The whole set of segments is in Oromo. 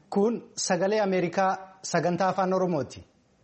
Kun sagalee Ameerikaa sagantaa afaan Oromooti.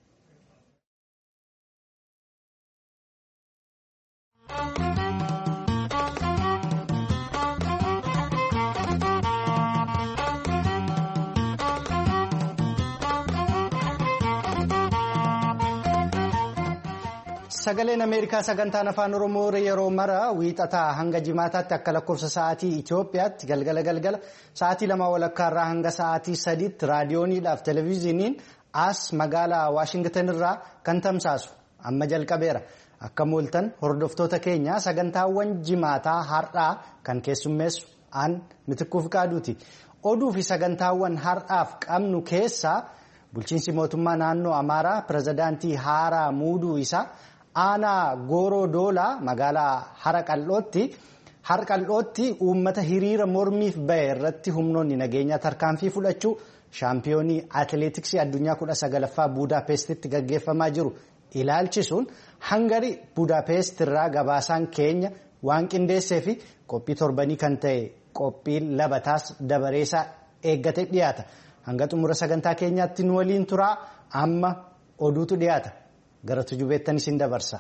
Sagaleen Ameerikaa sagantaan afaan Oromoo yeroo mara wiixataa hanga jimaataatti akka lakkoofsa sa'aatii Itoophiyaatti galgala sa'aatii 2:00 hanga sa'aatii 3tti raadiyooniidhaaf televezyiiniin as magaalaa Waashingtan irraa kan tamsaasu amma jalqabeera. Akka mooltan hordoftoota keenya sagantaawwan jimaataa har'aa kan keessummeessu aan Mitikkuuf Qaaduuti. Oduu fi sagantaawwan har'aaf qabnu keessaa bulchiinsi mootummaa naannoo Amaaraa pirezidaantii haaraa muuduu isaa. Aanaa Gooroo Doolaa magaalaa Harqallootti uummata hiriira mormiif bahe irratti humnoonni nageenyaa tarkaanfii fudhachuu shaampiyoonii atileetiksii addunyaa 19ffaa Buudaapestitti gaggeeffamaa jiru ilaalchisuun Hangarii Buudaapest irraa gabaasaan keenya waan qindeessee fi qophii torbanii kan ta'e qophiin labataas dabareessaa eeggate dhiyaata. Hanga xumura sagantaa keenyaatti nu waliin turaa amma oduutu dhiyaata. Gara tujubeettan isin dabarsa.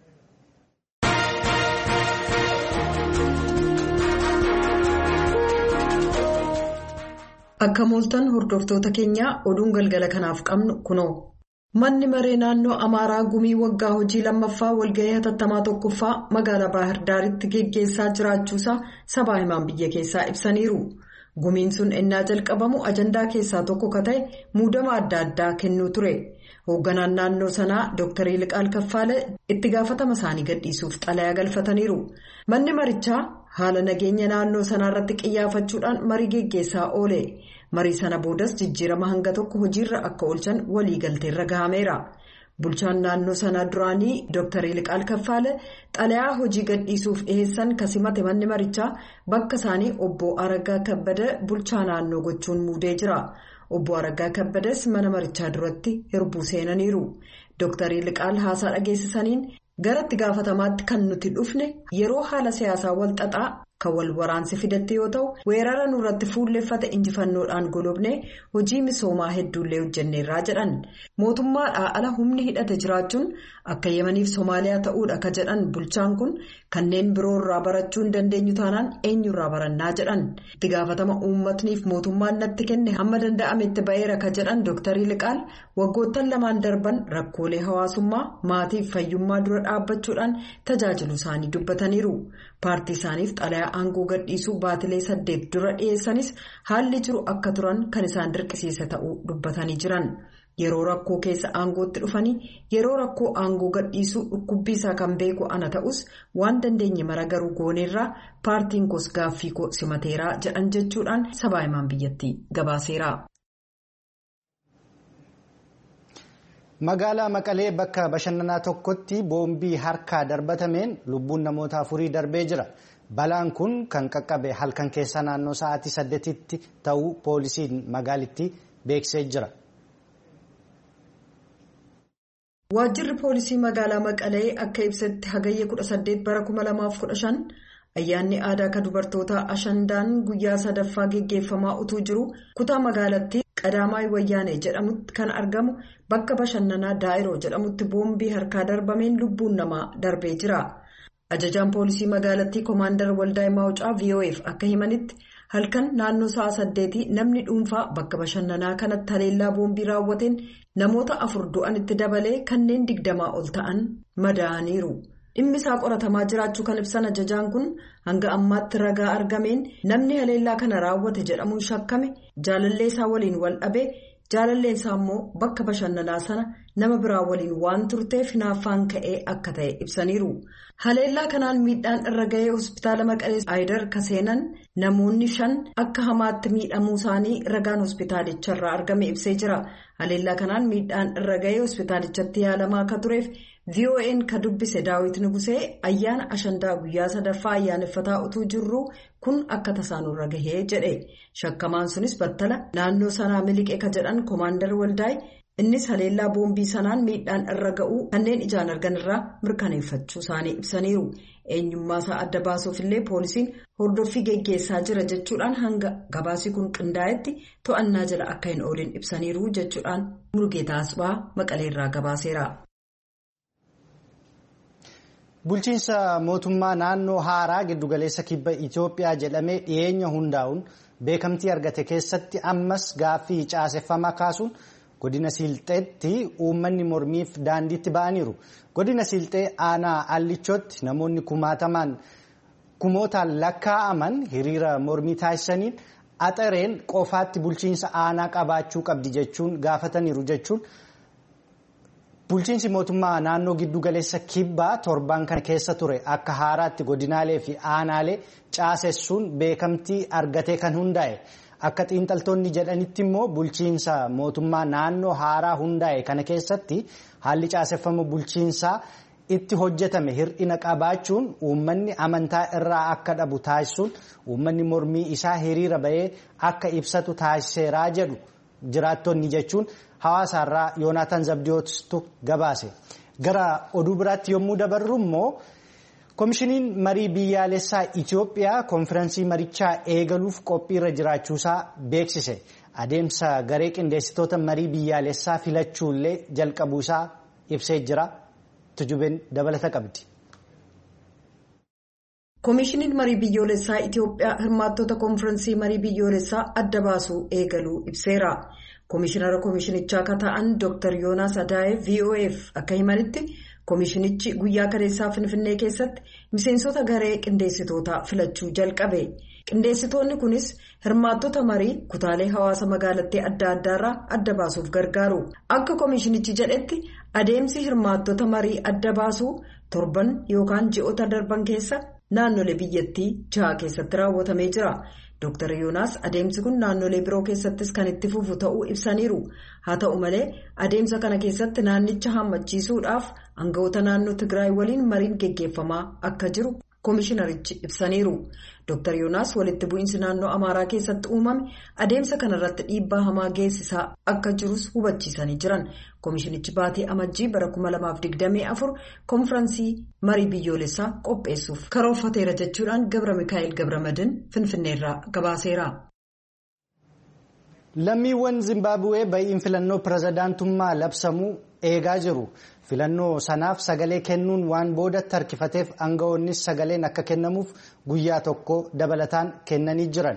Akka mooltan hordoftoota keenyaa oduun galgala kanaaf qabnu kunoo. Manni maree naannoo Amaaraa gumii waggaa hojii lammaffaa walgahii hatattamaa tokkoffaa magaalaa Baahir Daaritti geggeessaa jiraachuusaa sabaa himaan biyya keessaa ibsaniiru. Gumiin sun ennaa jalqabamu ajandaa keessaa tokko ka ta'e muudama adda addaa kennuu ture. Hoogganaan naannoo sanaa Dr. Liqaal Kaffaale itti gaafatama isaanii gadhiisuuf xalayaa galfataniiru. Manni marichaa haala nageenya naannoo sanaa irratti qiyyaafachuudhaan marii geggeessaa oole. Marii sana boodas jijjiirama hanga tokko hojiirra akka oolchan waliigalteerra gahameera. Bulchaan naannoo sanaa duraanii Dr. Liqaal Kaffaale xalayaa hojii gadhiisuuf dhiheessan kasimate manni marichaa bakka isaanii obbo Araggaa Kabbada bulchaa naannoo gochuun muudee jira. Obbo Araggaa Kabbades mana marichaa duratti hirbuu seenaniiru. Dr. Liqaal haasaa dhageessisaniin gara itti gaafatamaatti kan nuti dhufne yeroo haala siyaasaa wal xaxaa kan wal waraansi fidatte yoo ta'u weerara nurratti fuulleffate injifannoodhaan golobne hojii misoomaa hedduullee hojjenneerraa jedhan. Mootummaadhaa ala humni hidhate jiraachuun akka Yemaniif Somaaliyaa ta'uudha ka jedhan bulchaan kun kanneen biroo irraa barachuu hin dandeenyu taanaan eenyurraa barannaa jedhan. Itti gaafatama uummatniif mootummaan natti kenne hamma danda'ametti ba'eera ka jedhan Dr. Liqaal waggoottan lamaan darban rakkoolee hawaasummaa maatiif fayyummaa dura dhaabbachuudhaan tajaajilu isaanii dubbataniiru. Paartii isaaniif xalayaa aangoo gadhiisuu baatilee 8 dura dhiyeessanis haalli jiru akka turan kan isaan dirqisiise ta'uu dubbatanii jiran. Yeroo rakkoo keessa aangootti dhufanii yeroo rakkoo aangoo gadhiisuu dhukkubbii isaa kan beeku ana ta'us waan dandeenye mara garuu gooneerraa paartiin koos gaaffii koo simateeraa jedhan jechuudhaan sabaa himaan biyyattii gabaaseera. Magaalaa Maqalee bakka bashannanaa tokkotti boombii harkaa darbatameen lubbuun namoota 4 darbee jira. Balaan kun kan qaqqabe halkan keessa naannoo sa'aatii 8tti ta'uu poolisiin magaalittii beeksisee jira. Waajjirri poolisii magaalaa Maqalee akka ibsetti hagayya 18 bara 2015 ayyaanni aadaa kan dubartootaa Ashandaan guyyaa sadaffaa geggeeffamaa utuu jiru kutaa magaalattii Qadaamaay Wayyaanee jedhamutti kan argamu bakka bashannanaa Daa'iroo jedhamutti boombii harkaa darbameen lubbuun namaa darbee jira. Ajajaan poolisii magaalattii Koomaandar Waldaay Maawucaa VOA'f akka himanitti halkan naannoo sa'a 8 namni dhuunfaa bakka bashannanaa kanatti haleellaa boombii raawwateen namoota 4 du'anitti dabalee kanneen 20 ol ta'an madaa'aniiru. Dhimmi isaa qoratamaa jiraachuu kan ibsan ajajaan kun hanga ammaatti ragaa argameen namni haleellaa kana raawwate jedhamuun shakkame jaalallee isaa waliin wal dhabe jaalalleen isaa immoo bakka bashannanaa sana nama biraa waliin waan turteef hinaaffaan ka'ee akka ta'e ibsaniiru. Haleellaa kanaan miidhaan irra ga'ee hospitaala Maqalee Aayidar kaseenan namoonni 5 akka hamaatti miidhamuu isaanii ragaan hospitaalicharraa argame ibsee jira. Haleellaa kanaan miidhaan irra ga'ee hospitaalichatti yaalamaa akka tureef VOA'n ka dubbise Daawit Nugusee ayyaana Ashandaa guyyaa sadaffaa ayyaaneffataa utuu jirru kun akka tasaanurra gahee jedhe. Shakkamaan sunis battala naannoo sanaa miliqee ka jedhan Koomaandar Waldaay Innis haleellaa boombii sanaan miidhaan irra ga'uu kanneen ijaan argan irraa mirkaneeffachuu isaanii ibsaniiru. Eenyummaa isaa adda baasuuf illee poolisiin hordoffii geggeessaa jira jechuudhaan hanga gabaasi kun qindaa'etti to'annaa jala akka hin oolin ibsaniiru jechuudhaan Mulugeetaa Asbaa Maqaleerraa gabaaseera. Bulchiinsa mootummaa naannoo haaraa giddugaleessa kibba Itoophiyaa jedhamee dhiyeenya hundaa'uun beekamtii argate keessatti ammas gaaffii caaseffamaa kaasuun godina Silxeetti uummanni mormiif daandiitti ba'aniiru. Godina Silxee aanaa Allichootti namoonni kumootaan lakkaa'aman hiriira mormii taasisaniin axareen qofaatti bulchiinsa aanaa qabaachuu qabdi jechuun gaafataniiru jechuun bulchiinsi mootummaa naannoo giddugaleessa kibbaa torban kana keessa ture akka haaraatti godinaalee fi aanaalee caasessuun beekamtii argatee kan hundaa'e. Akka xiinxaltoonni jedhanitti immoo bulchiinsa mootummaa naannoo haaraa hundaa'e kana keessatti haalli caaseffama bulchiinsaa itti hojjetame hir'ina qabaachuun uummanni amantaa irraa akka dhabu taasisuun uummanni mormii isaa hiriira ba'ee akka ibsatu taasiseeraa jedhu jiraattonni jechuun hawaasaarraa Yoonaataan Zabdiyootu gabaase. Gara oduu biraatti yommuu dabarru immoo Koomishiniin marii biyyaalessaa Itoophiyaa konfiraansii marichaa eegaluuf qophiirra jiraachuusaa beeksise. Adeemsa garee qindeessitoota marii biyyaalessaa filachuullee jalqabuusaa ibsee jira. Tujubeen dabalata qabdi. Koomishiniin marii biyyoolessaa Itoophiyaa hirmaattota konfiraansii marii biyyoolessaa adda baasuu eegaluu ibseera. Koomishinara koomishinichaa akka ta'an Dr. Yoonaas Adaayee VOF akka himanitti koomishinichi guyyaa kaleessaa Finfinnee keessatti miseensota garee qindeessitootaa filachuu jalqabe. Qindeessitoonni kunis hirmaattota marii kutaalee hawaasa magaalattii adda addaarraa adda baasuuf gargaaru. Akka koomishinichi jedhetti adeemsi hirmaattota marii adda baasuu torban yookaan ji'oota darban keessa naannolee biyyattii 6 keessatti raawwatamee jira. Dr. Yoonaas adeemsi kun naannolee biroo keessattis kan itti fufu ta'uu ibsaniiru. Haa ta'u malee adeemsa kana keessatti naannicha hammachiisuudhaaf aangawoota naannoo Tigraay waliin mariin geggeeffamaa akka jiru koomishinarichi ibsaniiru. Dr. Yoonaas walitti bu'iinsi naannoo Amaaraa keessatti uumame adeemsa kanarratti dhiibbaa hamaa geessisaa akka jirus hubachiisanii jiran. Koomishinichi baatii amajjii bara 2024 konfiraansii marii biyyoolessaa qopheessuuf karoorfateera jechuudhaan Gabra Mikaa'el Gabramadin Finfinneerraa gabaaseera. Lammiiwwan Zimbaabuwee ba'iin filannoo pirezidaantummaa labsamuu eegaa jiru. Filannoo sanaaf sagalee kennuun waan boodatti harkifateef aangawoonnis sagaleen akka kennamuuf guyyaa tokko dabalataan kennanii jiran.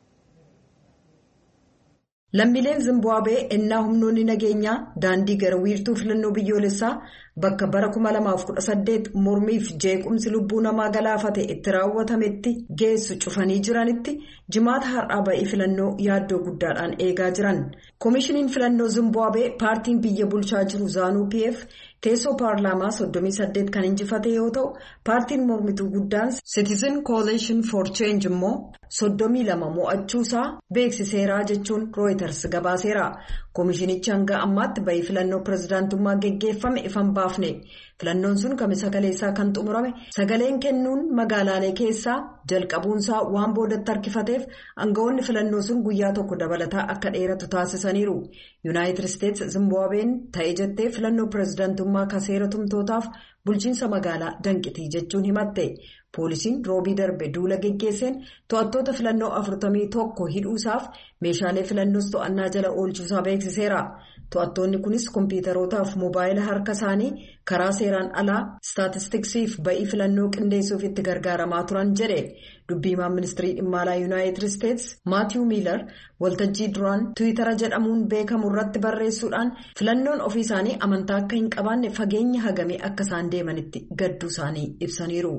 Lammiileen Zimbaabuwee ennaa humnoonni nageenyaa daandii gara wiirtuu filannoo biyyoolessaa bakka bara 2018 mormiif jeequmsi lubbuu namaa galaafate itti raawwatametti geessu cufanii jiranitti jimaata har'aa ba'ii filannoo yaaddoo guddaadhaan eegaa jiran. Koomishiniin filannoo Zimbaabuwee paartiin biyya bulchaa jiru Zaanuu PF teessoo paarlaamaa 38 kan injifate yoo ta'u paartiin mormituu guddaan Citizen Coalition for Change immoo 32 mo'achuusaa beeksiseera jechuun Reuters gabaaseera. Koomishinichi hanga ammaatti ba'ii filannoo pirezidaantummaa geggeeffame ifan baafne. Filannoon sun kamisa kaleessaa kan xumurame sagaleen kennuun magaalaalee keessaa jalqabuunsaa waan boodatti harkifateef aangawoonni filannoo sun guyyaa tokko dabalataa akka dheeratu taasisaniiru. Yuunaayitid Isteets Zimbaabuween ta'ee jettee filannoo pirezidaantummaa kaseera tumtootaaf bulchiinsa magaalaa danqitii jechuun himatte. Poolisiin roobii darbe duula geggeesseen to'attoota filannoo 41 hidhuusaaf meeshaalee filannoos to'annaa jala oolchuusaa beeksiseera. To'attoonni kunis kompiitarootaaf moobaayila harka isaanii karaa seeraan alaa staatistiksiif ba'ii filannoo qindeessuuf itti gargaaramaa turan jedhe. Dubbiimaan ministirii dhimma alaa Yuunaayitid Isteets Maatiiw Miilar waltajjii duraan Tiwiitara jedhamuun beekamu irratti barreessuudhaan filannoon ofii isaanii amantaa akka hin qabaanne fageenya hagamee akka isaan deemanitti gadduu isaanii ibsaniiru.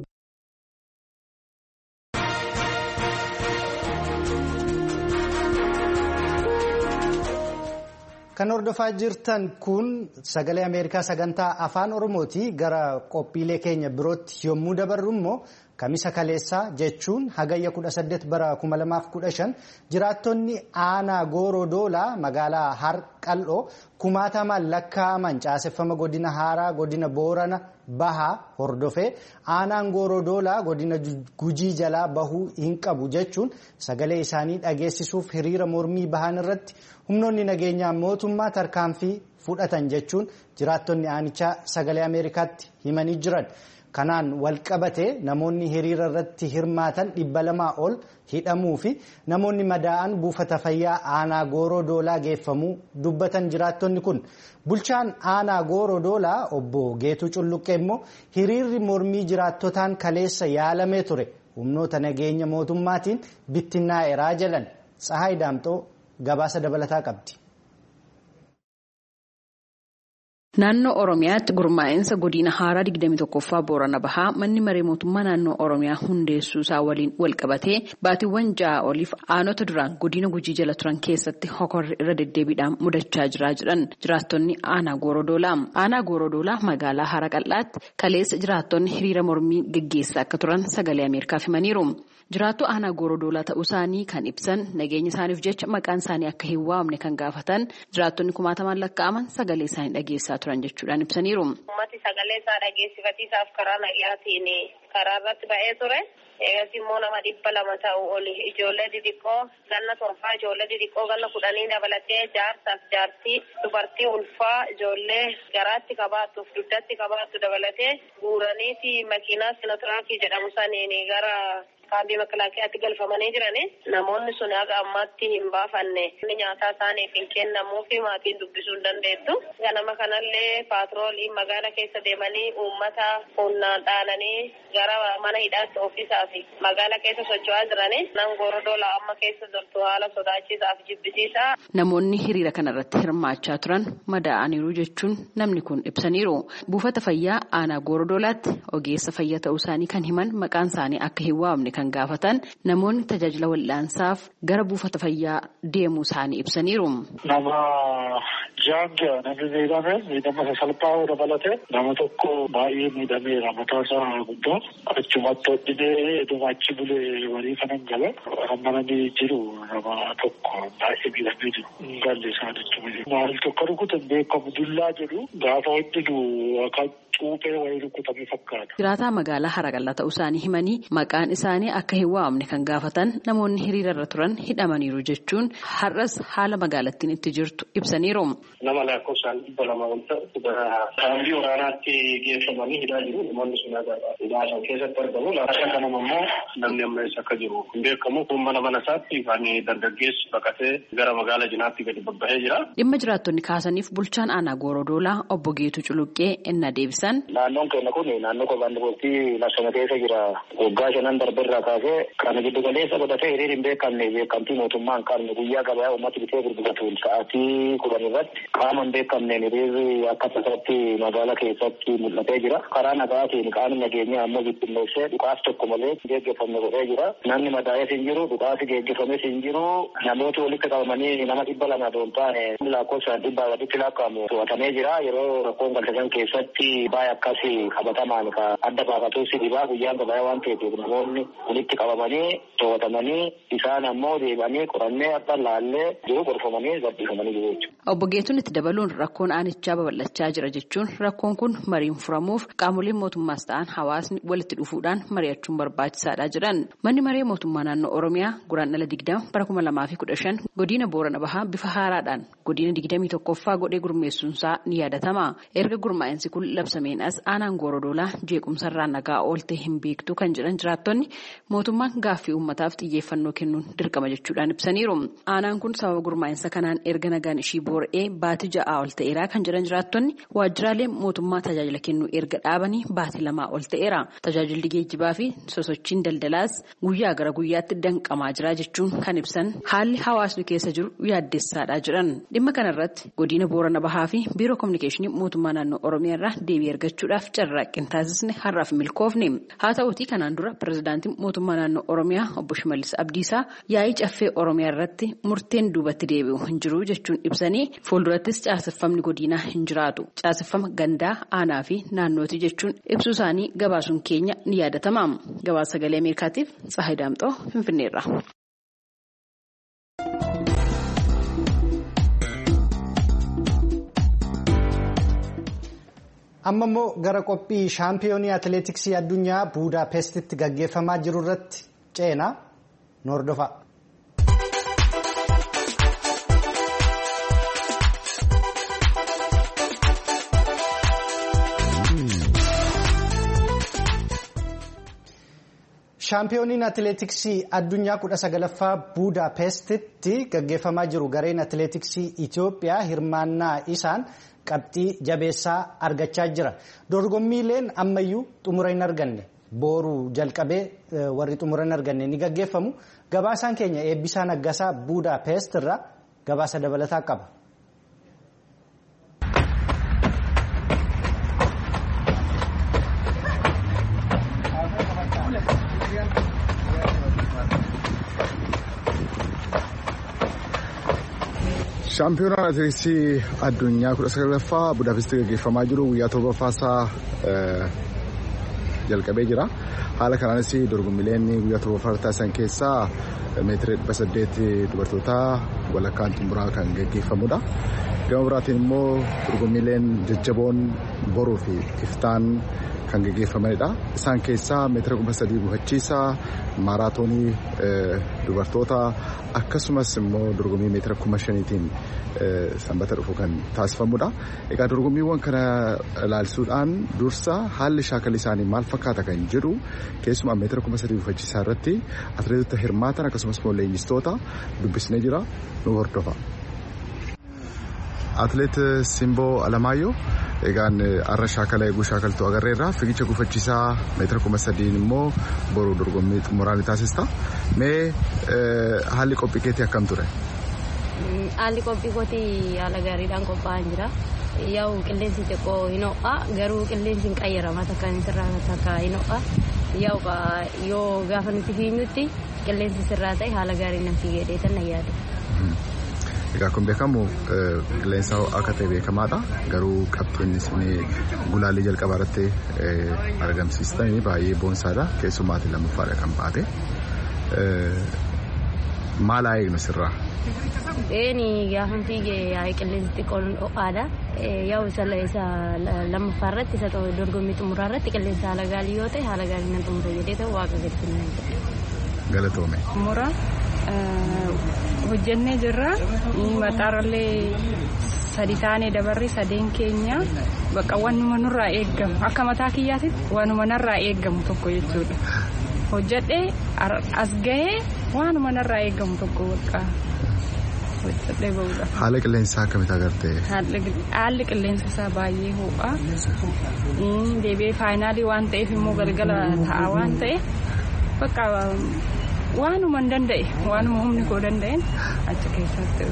Kan hordofaa jirtan kun sagalee Ameerikaa sagantaa afaan Oromooti. Gara qophiilee keenya birootti yommuu dabarru immoo kamisa kaleessaa jechuun hagayya 18 bara 2015 jiraattonni aanaa Gooroo Doolaa magaalaa Harqal'oo kumaatamaan lakkaa'aman caaseffama godina haaraa godina Boorana Bahaa hordofee aanaan Gooroo Doolaa godina Gujii jalaa bahuu hin qabu jechuun sagalee isaanii dhageessisuuf hiriira mormii bahan irratti humnoonni nageenyaa mootummaa tarkaanfii fudhatan jechuun jiraattonni aanichaa sagalee Ameerikaatti himanii jiran. Kanaan walqabate namoonni hiriira irratti hirmaatan 200 ol hidhamuu fi namoonni madaa'an buufata fayyaa aanaa Gooroo Doolaa geeffamuu dubbatan jiraattonni kun. Bulchaan aanaa Gooroo Doolaa obbo Geetuu Culluqqee immoo hiriirri mormii jiraattotaan kaleessa yaalamee ture humnoota nageenya mootummaatiin bittinnaa'eeraa jedhan. Tsahaay Daamxoo gabaasa dabalataa qabdi. Naannoo Oromiyaatti gurmaa'insa godina haaraa 21ffaa Boorana Bahaa manni maree mootummaa naannoo Oromiyaa hundeessuu isaa waliin walqabatee baatiiwwan 6 oliif aanota duraan godina Gujii jala turan keessatti hokorri irra deddeebiidhaan mudachaa jira jedhan jiraattonni aanaa Gooroo Doolaa. Aanaa Gooroo Doolaa magaalaa Hara Qal'aatti kaleessa jiraattonni hiriira mormii gaggeessaa akka turan sagalee Ameerikaaf himaniiru. Jiraattu aanaa Gooroo Doolaa ta'uu isaanii kan ibsan nageenya isaaniif jecha maqaan isaanii akka hin waamne kan gaafatan jiraattonni 1,000 lakkaa'aman sagalee isaanii dhageessaa turan jechuudhaan ibsaniiru. Uummati sagalee isaa dhageessifatiisaaf karaa nagayaatiin karaa irratti ba'ee ture. Eegas immoo nama 200 ta'u oli ijoollee xixiqqoo ganna 7 ijoollee xixiqqoo ganna 10 dabalatee jaarsaaf jaartii dubartii ulfaa ijoollee garaatti qabaattuuf dugdatti qabaattu dabalatee guuraniiti makiinaa sinotiraakii jedhamu saniin gara kaambii makalaakiyaatti galfamanii jirani. Namoonni sun haga ammaatti hin baafanne nyaataa isaaniif hin kennamuu fi maatiin dubbisuu hin dandeettu. Ganama kanallee paatroolii magaala keessa deemanii uummata humnaan dhaananii gara mana hidhaatti ofiisaa fi magaala keessa socho'aa jirani. Nan Gooroo Doolaa amma keessa jirtu haala sodaachisaa fi jibbisiisaa. Namoonni hiriira kanarratti hirmaachaa turan madaa'aniiru jechuun namni kun ibsaniiru. Buufata fayyaa aanaa Gooroo Doolaatti ogeessa fayyaa ta'uu isaanii kan himan maqaan isaanii akka hin waamne kan gaafatan namoonni tajaajila wal'aansaaf gara buufata fayyaa deemuu isaanii ibsaniiru. Nama jaanga namni miidhama sasalphaa dabalate nama tokko baay'ee miidhameera mataa isaa gubbaa achumatti hodhinee achi bulee walii kanan gala rammananii jiru nama tokko baay'ee miidhamee jiru galli isaanitti maal tokko rukutan beekamu dullaa jedhu gaafa hodhinu akka cuuphee wayii rukutame fakkaata. Jiraataa magaalaa Hara Qal'aa ta'uu isaanii himanii maqaan isaanii akka hin waamne kan gaafatan namoonni hiriira irra turan hidhamaniiru jechuun har'as haala magaalattiin itti jirtu ibsaniiru. Nama lakkoofsaan 200 ol ta'u kaambii waraanaatti geeffamanii hidhaa jiru. Namoonni sun hidhaa keessatti argamu. Laata kanama immoo namni amma eessa akka jiru hin beekamu. Kun mana isaatti kan dargaggeessi baqatee gara magaalaa jinaatti gadi babbahee jira. Dhimma jiraattonni kaasaniif bulchaan aanaa Gooroo Doolaa obbo Geetuu Culuqqee ennaa deebisan. Naannoon keenya kun naannoo qophaan dubartii lassana keessa jira. Waggaa 5 darbeerraa kaasee kan giddu galeessa godhatee hiriira hin beekamne beekamtii mootummaan qabne guyyaa gabayaa uummata bitee gurguratuun sa'aatii 10 irratti qaama hin beekamneen hiriirri akka tasaatti magaalaa keessatti mul'atee jira. Karaa nagaatiin qaamni nageenyaa ammoo bittinneessee dhukaasa tokko malee geggeeffamne godhee jira. Namni madaa'ees hin jiru, dhukaasi geggeeffames hin jiru. Namooti walitti qabamanii nama 200 doon taane lakkoofsaan 100 walitti lakkaa'amu to'atamee jira. Yeroo rakkoon galtesan keessatti baay'ee akkasii qabatamaan adda baafatuusi dhibaa guyyaan gabayaa waan ta'eef namoonni walitti qabamanii to'atamanii isaan ammoo deebanii qorannee akka laallee jiru gorfamanii gabbifamanii jiru jechuudha. Obbo Geetuun itti dabaluun rakkoon aanichaa babal'achaa jira jechuun rakkoon kun mariin furamuuf qaamoleen mootummaas ta'an hawaasni walitti dhufuudhaan mari'achuun barbaachisaadha jedhan. Manni maree mootummaa naannoo Oromiyaa Guraandhala 20 bara 2015 godina Boorana Bahaa bifa haaraadhaan godina 21ffaa godhee gurmeessuunsaa ni yaadatama. Erga gurmaa'insi kun labsameen as aanaan Gooroo Doolaa jeequmsarraa nagaa oolte hin beektu kan jedhan jiraattonni mootummaan gaaffii uummataaf xiyyeeffannoo kennuun dirqama jechuudhaan ibsaniiru. Aanaan kun sababa gurmaa'insa kanaan erga nagaan ishii boora'ee baatii 6 ol ta'eera kan jedhan jiraattonni waajjiraalee mootummaa tajaajila kennuu erga dhaabanii baatii 2 ol ta'eera. Tajaajilli geejjibaa fi sosochiin daldalaas guyyaa gara guyyaatti danqamaa jira jechuun kan ibsan haalli hawaasni keessa jiru yaaddessaadha jedhan. Dhimma kanarratti godina Boorana Bahaa fi biiroo kominikeeshinii mootummaa naannoo Oromiyaa irraa deebii argachuudhaaf carraaqqii taasisne har'aaf milkoofne. Haa ta'uutii kanaan dura pirezidaantiin mootummaa naannoo Oromiyaa obbo Shimallis Abdiisaa yaa'ii caffee Oromiyaa irratti murteen duubatti deebi'u hin jiru jechuun ibsanii fuuldurattis caaseffamni godinaa hin jiraatu. Caaseffama gandaa aanaa fi naannooti jechuun ibsuu isaanii gabaasuun keenya ni yaadatama. Gabaasa sagalee Ameerikaatiif Tsahaay Daamxoo Finfinneerra. Amma immoo gara qophii shaampiyoonii atileetiksii addunyaa Buudaapestitti gaggeeffamaa jiru irratti ceenaa nu hordofaa. Shaampiyooniin atileetiksii addunyaa 19ffaa Buudaapestitti gaggeeffamaa jiru gareen atileetiksii Itoophiyaa hirmaannaa isaan qabxii jabeessaa argachaa jira. Dorgommiileen ammayyuu xumura hin arganne. Booruu jalqabee warri xumura hin arganne ni gaggeeffamu. Gabaasaan keenya Eebbisaa Naggasaa Buudaapest irraa gabaasa dabalataa qaba. Shaampiyoonaan atileetiksii addunyaa 19ffaa Budaapestii gaggeeffamaa jiru guyyaa torbaffaasaa jalqabee jira. Haala kanaanis dorgommiileen guyyaa torbaffaa taasisan keessaa meetira 800 dubartootaa walakkaan xumuraa kan gaggeeffamudha. Gama biraatiin immoo dorgommiileen jajjaboon boruu fi iftaan kan gaggeeffamanidha. Isaan keessaa meetira 300 gufachiisaa, maaraatoonii dubartoota akkasumas immoo dorgommii meetira 5,000tiin sanbata dhufu kan taasifamudha. Egaa dorgommiiwwan kana ilaalchisuudhaan dursa haalli shaakala isaanii maal fakkaata kan jedhu keessumaa meetira 300 gufachiisaa irratti atileetota hirmaatan akkasumas immoo leenjistoota dubbisnee jira. Nu hordofa. Atileet Simboo Alamaayyoo egaan har'a shaakala eeguu shaakaltuu agarreerra. Fiigicha gufachiisaa meetira 300 immoo boruu dorgommii xumuraan ni taasista. Mee haalli qophii keetii akkam ture? Haalli qophii kootii haala gaariidhaan qophaa'an jira. Yaa'u qilleensi xiqqoo hin ho'a garuu qilleensi hin qayyarama takka hin ho'a. Yaa'u yoo gaafa nuti fiignutti qilleensi sirraa ta'e haala gaariin nan fiigee dheetan na yaada. Egaa kun beekamu qilleensa akka ta'e beekamaadha. Garuu qabxiin isin gulaalii jalqabaa irratti argamsiistanii baay'ee boonsaadha. Keessumaatiin lammaffaadha kan baate. Maal haa eegnu sirraa? Gaafa fiigee qilleensi xiqqoon ho'aadha. Yaa'u isa lammaffaa irratti isa dorgommii xumuraa irratti qilleensa haala gaarii yoo ta'e haala gaarii nan xumura jedhee ta'u waaqa gadi galatoome. Xumura hojjennee jirra. Maxxaarallee sadi taanee dabarre sadeen keenya bakka waanuma nurraa eeggamu akka mataa kiyyaatitti waanuma narraa eeggamu tokko jechuudha. Hojjedhee as gahee waanuma narraa eeggamu tokko bakka hojjedhee bahudha. Haala qilleensaa akkamitti agartee? Haalli qilleensa isaa baay'ee ho'a. Deebi'ee faayinaalii waan ta'eef immoo galgala ta'a waan ta'eef bakka waanuma hin danda'e waanuma humni koo danda'een achi keessatti.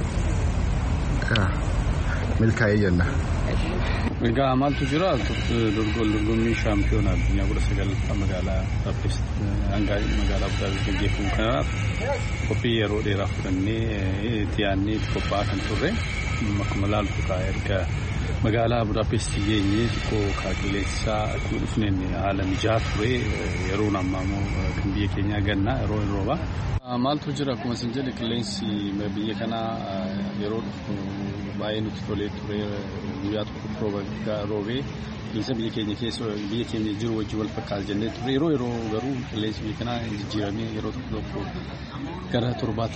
Milkaa'ee jenna. Egaa maaltu jira dorgommii shaampiyoonaa addunyaa 19ffaa magaalaa Budaapest magaalaa Budaapest gaggeeffamu kanaaf qophii yeroo dheeraa fudhannee itti yaadnee qophaa'aa kan turre akkuma ilaaltu erga magaalaa Budaapest geenyee xiqqoo qilleensaa akkuma dhufneen haala mijaa ture yeroon ammaa immoo kan biyya keenyaa gannaa yeroo hin rooba. Maaltu jira akkuma isin jedhe qilleensi biyya kanaa yeroo dhufu baay'ee nutti tolee ture guyyaa tokko roobee qilleensa biyya keenya jiru wajjin wal fakkaata jennee ture yeroo garuu qilleensi biyya kanaa jijjiiramee yeroo tokko gara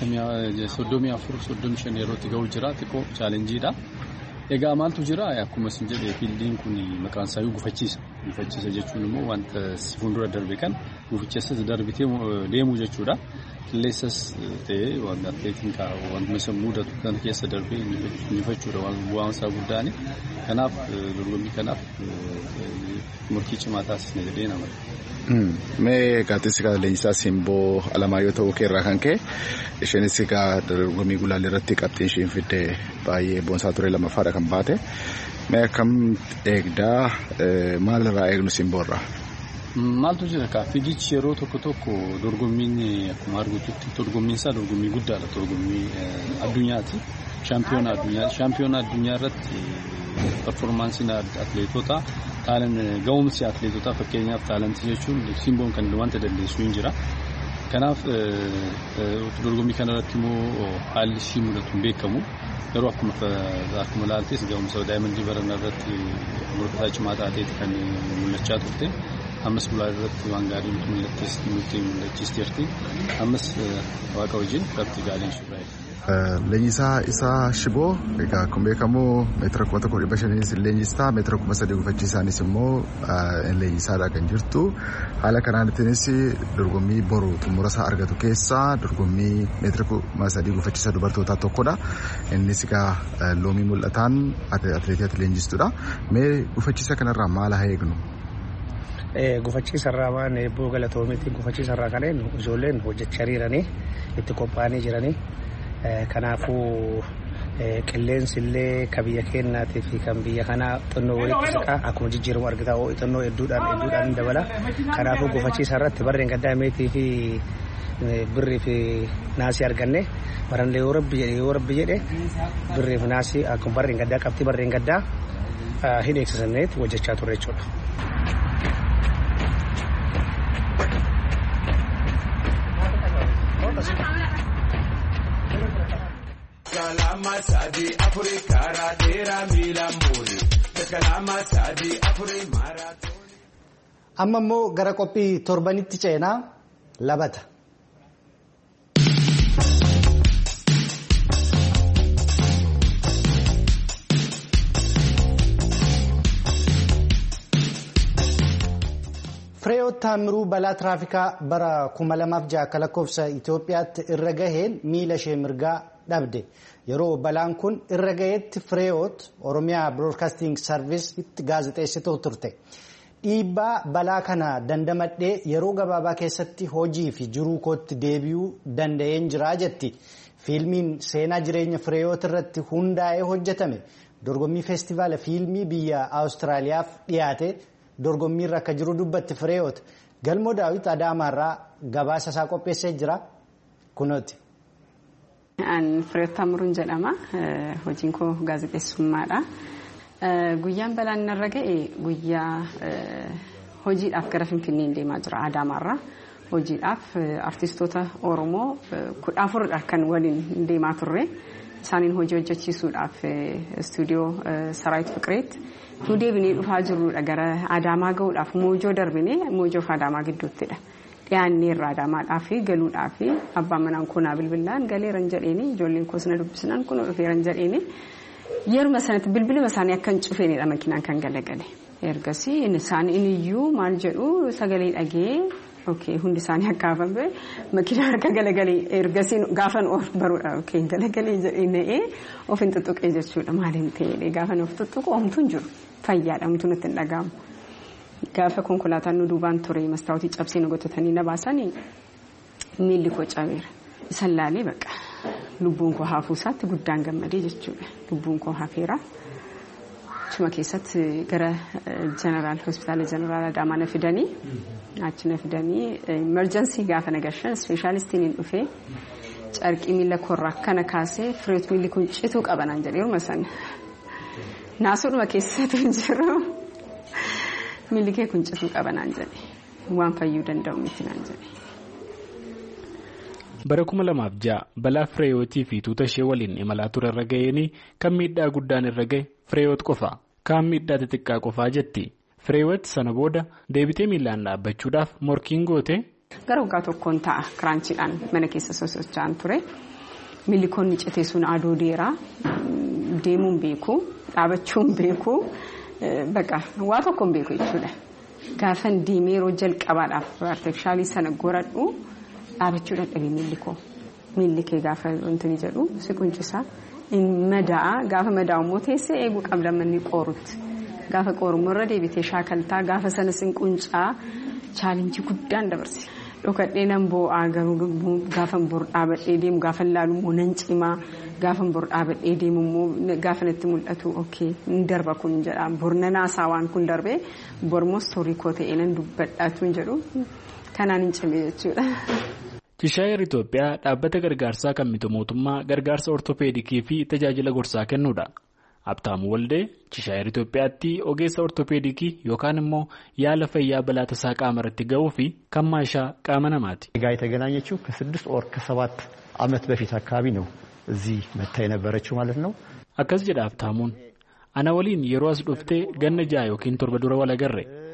34-35 yerootti ga'u jira xiqqoo chaalenjiidha. Egaa maaltu jira akkuma isin jedhe fiildiin kun maqaan isaa gufachiisa. Gufachiisa jechuun immoo wanta fuuldura darbe kan gufichas darbitee deemuu jechuudha. Qilleensas ta'ee wanta atileetiin wanta isa mudatu kan keessa darbee injifachuudha bu'aan isaa guddaan. Kanaaf dorgommii kanaaf murtii cimaa taasisne jedhee nama. Mee gaazexeessi leenjisaa Simboo Alamaayyoo ta'uu keerraa kan ka'e isheenis dorgommii gulaalii irratti qabxiin isheen fidde baay'ee boonsaa ture lammaffaadha kan baate. Mee akkam eegdaa maal irraa eegnu Simboorraa? Maaltu jira fiigichi yeroo tokko dorgommiin akkuma arguutti dorgommiin isaa dorgommii guddaadha. Dorgommii addunyaati. Shaampiyoona addunyaa irratti performaansiin atileetota ga'umsi atileetotaa fakkeenyaaf taalantii jechuun Simboon kan wanta dandeessu hin jira. Kanaaf dorgommii kanarratti immoo haalli ishii mudatu hin beekamu. Yeroo akkuma ilaaltes ga'umsa daa'imman barana irratti morkataa cimaa taateeti kan mul'achaa turte. Ammas gulaalii irratti waan gaarii nutti mul'achiisteerti. Ammas waaqa wajjin qabxii gaariin shurraa'e. Leenjisaa isaa Shiboo egaa akkuma beekamu meetira 1,500 leenjistaa meetira 3,000 gufachiisaanis immoo leenjisaadha kan jirtu. Haala kanaanittinis dorgommii boru xumura isaa argatu keessaa dorgommii meetira 3,000 gufachiisa dubartootaa tokkodha. Innis egaa loomii mul'ataan atileetii leenjistuudha. Mee gufachiisa kanarraa maal haa eegnu? Gufachiisarraa waan eebboo galatoomeetti gufachiisarraa kanneen ijoolleen hojjechaa jiranii itti qophaa'anii jiranii. Kanaafuu qilleensi illee kan biyya keenyaatii fi kan biyya kanaa xannoo walitti siqaa akkuma jijjiiramu argitaa xannoo hedduudhaan dabala. Kanaafuu gufachiisa irratti barreen gaddaa meetii fi birrii fi naasii arganne baranlee yoo rabbi jedhe birrii fi naasii akkuma barreen gaddaa qabxii barreen gaddaa hin eegsisanneetti hojjechaa turre jechuudha. Kalama sadi Afrika radera milamuri. Kalama sadi Afrika marathon. Amma immoo gara qophii torbanitti ceenaa labata. Fireewoot Taamiruu balaa tiraafikaa bara 2006 akka lakkoofsa Itoophiyaatti irra gaheen miila ishee mirgaa dhabde. Yeroo balaan kun irra gaheetti Fireewoot Oromiyaa Broadcasting Service itti gaazexeessituu turte. Dhiibbaa balaa kana dandamadhee yeroo gabaabaa keessatti hojii fi jiruu kootti deebi'uu danda'een jira jetti. Fiilmiin seenaa jireenya Fireewoot irratti hundaa'ee hojjetame dorgommii feestivaala fiilmii biyya Awustiraaliyaaf dhiyaate dorgommiirra akka jiru dubbatti Fireewoot. Galmoo Daawit Adaamaarraa gabaasa isaa qopheessee jira. Kunooti. Fireewoot Taamiruun jedhama. Hojiin koo gaazexeessummaadha. Guyyaan balaan narra ga'e guyyaa hojiidhaaf gara Finfinnee deemaa jira Adaamaarraa. Hojiidhaaf artistoota Oromoo 14 kan waliin deemaa turre. Isaaniin hojii hojjechiisuudhaaf istuudiyoo Saraayit Fiqireetti deebinee dhufaa jirrudha gara Adaamaa ga'uudhaaf Moojoo darbinee Moojoof Adaamaa gidduuttidha. Dhiyaanneerra Adaamaadhaaf galuudhaaf abbaan manaan koonaa bilbilaan galeeran jedheeni ijoolleen koos na dubbisnaan kun dhufeeran jedheeni yeruma sanatti bilbiluma isaanii akka hin cufeenidha makiinaan kan galagale. Ergasii isaanii iniyyuu maal jedhu sagalee dhagee hundi isaanii akka hafame makiinaa harka galagalee ergasii gaafan of baruudha galagalee jedhee of hin tuttuqee jechuudha maaliin ta'ee gaafan of tuttuqu homtuun jiru fayyaadha homtuun itti hin dhaga'amu. Gaafa konkolaataan nu duubaan ture mastaawutii cabsee nu gotatanii na baasanii miilli koo cabeera. Isan laalee baqa lubbuun koo haafuusaatti guddaan gammadee jechuudha. Lubbuun koo hafeera. Achuma keessatti gara hospitaala jeneraal Adaamaa na fidanii achi na fidanii emerjensii gaafa nagashan ispeeshaalistiin hin dhufee carqii miila koorraa akkana kaasee Fireewoot miilli kun cituu qabanaan jedhee yeruma sana naasuudhuma keessatti hin jiru. Miilli kee kun cituu qabanaan jedhe waan fayyuu danda'u miti naan jedhe. Bara 2006 balaa Fireewootii fi tuuta ishee waliin imalaa ture irra ga'een kan miidhaa guddaan irra ga'e Fireewoot qofa kaan miidhaa xixiqqaa qofaa jetti. Fireewoot sana booda deebitee miilaan dhaabbachuudhaaf morkiin goote. Gara waggaa tokkoon ta'a kiraanchiidhaan mana keessa sosocho'aan ture. Miilli koonni citee sun aduu deeraa deemuun beeku dhaabachuun beeku. Baqa waa tokkoon beeku jechuudha. Gaafan diimee yeroo jalqabaadhaaf artifishaalii sana goradhu dhaabachuu dadhabee miilli koo. Miilli kee gaafa wanti jedhu si quncisaa madaa gaafa madaa'u immoo teessee eeguu qabda manni qoorutti. Gaafa qoorummoo irra deebitee shaakaltaa gaafa sana sin quncaa chaalenjii guddaan dabarse. Dhokadhee nan boo'aa gaafan bor dhaabadhee deemu gaafan laalu immoo nan cimaa. Gaafan bor dhaabadhee deemu immoo gaafa natti mul'atu hin darba kun jedha bor nanaasaa waan kun darbee bormoo istoorii koo ta'ee nan dubbadhaatu hin jedhu kanaan hin cimee jechuudha. Chishaayer Itoophiyaa dhaabbata gargaarsaa kan miti mootummaa gargaarsa ortopeedikii fi tajaajila gorsaa kennuudha. Abtaamuu Waldee Chishaayer Itoophiyaatti ogeessa ortopeedikii yookaan immoo yaala fayyaa balaa tasaa qaama irratti ga'uu fi kan maashaa qaama namaati. ጋር የተገናኘችው ከ6 ወር ከ7 ዓመት በፊት አካባቢ ነው እዚህ መታ የነበረችው ማለት ነው። Akkas jedha Abtaamuun ana waliin yeroo as dhuftee ganna 6 yookiin 7 dura wal agarre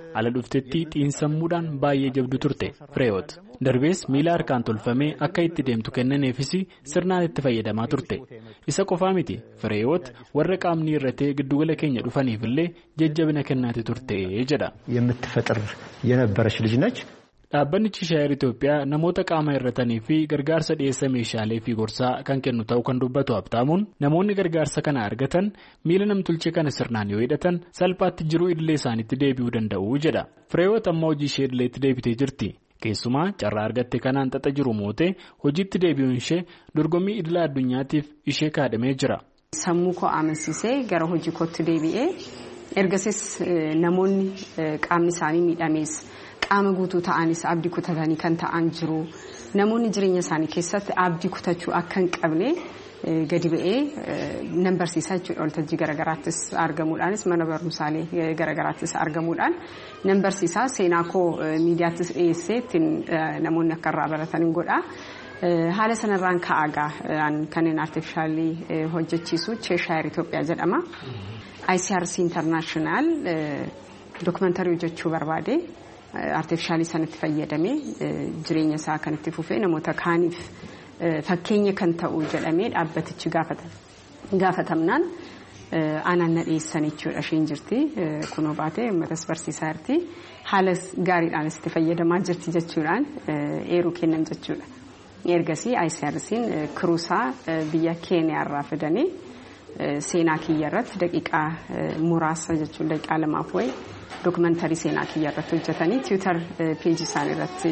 ala dhuftetti xiinsammuudhaan baay'ee jabdu turte Fireewoot. Darbees miila harkaan tolfamee akka itti deemtu kennaneefis sirnaan itti fayyadamaa turte. Isa qofaa miti Fireewoot warra qaamni irratee giddugala keenya dhufaniifillee jajjabina kennaati turte jedha. የምትፈጥር የነበረች ልጅ ነች. Dhaabbanni Chishaayir Itoophiyaa namoota qaama irratanii fi gargaarsa dhiyeessa meeshaalee fi gorsaa kan kennu ta'uu kan dubbatu Habtaamuun namoonni gargaarsa kana argatan miila namtolchee kana sirnaan yoo hidhatan salphaatti jiruu idilee isaaniitti deebi'uu danda'u jedha. Fireewoot amma hojii ishee idileetti deebitee jirti. Keessumaa carraa argatte kanaan xaxa jiru mootee hojiitti deebi'uun ishee dorgommii idilaa addunyaatiif ishee kaadhamee jira. Sammuu koo amansiisee gara hojii kootti deebi'ee ergasis namoonni qaamni isaanii miidhamees qaama guutuu ta'anis abdii kutatanii kan ta'an jiru. Namoonni jireenya isaanii keessatti abdii kutachuu akka hin qabne gadi ba'ee nan barsiisaa jechuudha. Waltajjii garaagaraattis argamuudhaanis mana barumsaalee garaagaraattis argamuudhaan nan barsiisaa seenaa koo miidiyaattis dhiyeessee ittiin namoonni akka irraa baratan godha. Haala sanarraan ka'aagaa kanneen artifishaalii hojjechiisu Cheshire Itoophiyaa jedhama. ICRC International dokumentaarii hojjechuu barbaade artifishaalii sanatti fayyadamee jireenya isaa kan itti fufee namoota kaaniif fakkeenya kan ta'u jedhamee dhaabbatichi gaafatamnaan aanaan na dhiyeessan jechuudha isheen jirti. Kunoo baatee uummatas barsiisaa jirti. Haala gaariidhaan itti fayyadamaa jirti jechuudhaan eeruu kennan jechuudha. Ergasii ICRC'n kiruusaa biyya Keeniyaarraa fidanii seenaa kiyya irratti daqiiqaa muraasa jechuun daqiiqaa lamaaf wayi dokumentaarii seenaa kiyya irratti hojjetanii Twitter peejii isaanii irratti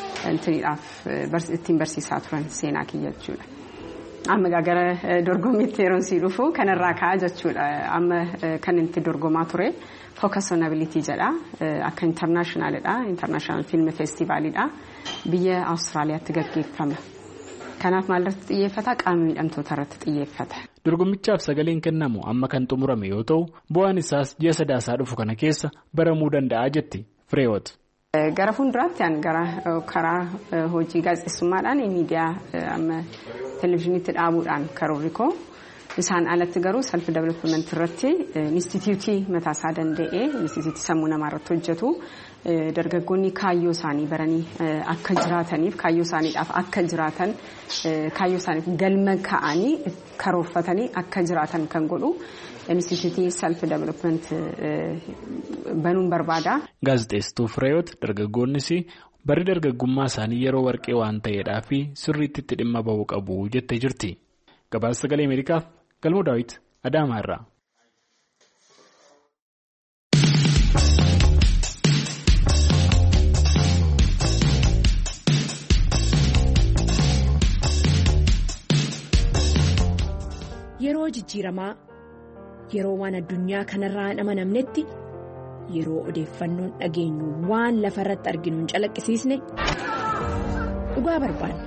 ittiin barsiisaa turan seenaa kiyya jechuudha. Amma gara dorgommiitti yeroon sii dhufu kanarraa ka'a jechuudha. Amma kan itti dorgomaa ture Focus on Ability jedha. Akka internationalidha. International Film Festivalidha. Biyya Awustiraaliyaatti gaggeeffama. Kanaaf maalirratti xiyyeeffata? Qaama miidhamtoota irratti xiyyeeffata. Dorgommichaaf sagaleen kennamu amma kan xumurame yoo ta'u bu'aan isaas ji'a sadaasaa dhufu kana keessa baramuu danda'a jetti Fireewoot. Gara fuulduraatti gara karaa hojii gaazexeessummaadhaan miidiyaa amma televezyiiniitti dhaabuudhaan karoorri koo isaan alatti garuu self development irratti instituutii mataasaa danda'ee instituutii sammuu namaa irratti hojjetu dargaggoonni kaayyoo isaanii baranii akka jiraataniif kaayyoo isaaniidhaaf akka jiraatan kaayyoo isaaniif galma ka'anii karoorfatanii akka jiraatan kan godhu instituutii self development banuun barbaada. Gaazexeessituu Fireewoot dargaggoonnis barri dargaggummaa isaanii yeroo warqee waan ta'eedhaa fi sirriitti itti dhimma bahuu qabu jettee jirti. Gabaasa Sagalee Ameerikaaf Galmoo Daawit Adaamaa irraa. Yeroo jijjiiramaa yeroo waan addunyaa kanarraa hin amanamnetti yeroo odeeffannoon dhageenyu waan lafa irratti arginu hin calaqqisiisne dhugaa barbaanna.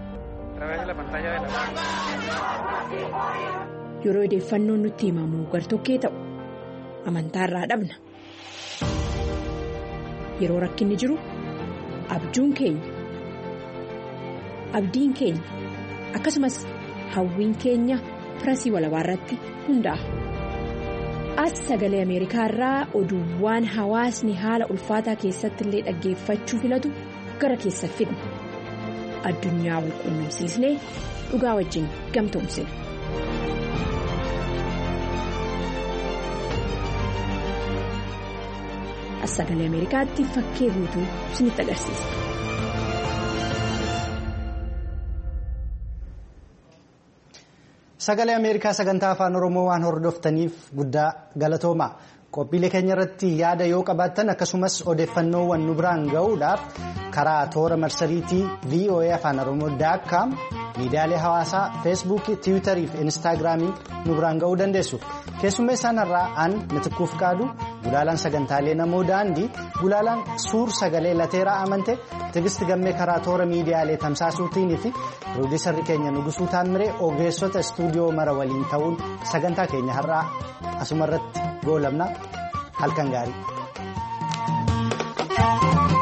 Yeroo odeeffannoon nutti himamu gartokkee ta'u amantaarraa dhabna. Yeroo rakkinni jiru abjuun keenya akkasumas hawwiin keenya pirasii walabaa irratti hundaa'a. As Sagalee Ameerikaa irraa oduuwwan hawaasni haala ulfaataa keessatti illee dhaggeeffachuu filatu gara keessa fidna. Addunyaa wal quunnamsiisnee dhugaa wajjin gamtoomsina. As Sagalee Ameerikaatti fakkee guutuu isinitti agarsiisa. Sagalee Ameerikaa sagantaa afaan Oromoo waan hordoftaniif guddaa galatooma. Qophiilee keenya irratti yaada yoo qabaattan akkasumas odeeffannoowwan nu biraan ga'uudhaaf karaa toora marsariitii VOA afaan Oromoo.com miidiyaalee hawaasaa feesbuukii, tiwiitarii fi instaagiraamii nu biraan ga'uu dandeessu. Keessummeessaan har'aa Mitiquuf Qaadu, gulaalaan sagantaalee namoo daandii, gulaalaan suur sagalee lateeraa amante, Tigist Gammee karaa toora miidiyaalee tamsaasuutiin fi piroodiisarri keenya Nugusuu Taammiree ogeessota istuudiyoo mara waliin ta'uun sagantaa keenya har'aa asumarratti goolabna. Halkan gaarii.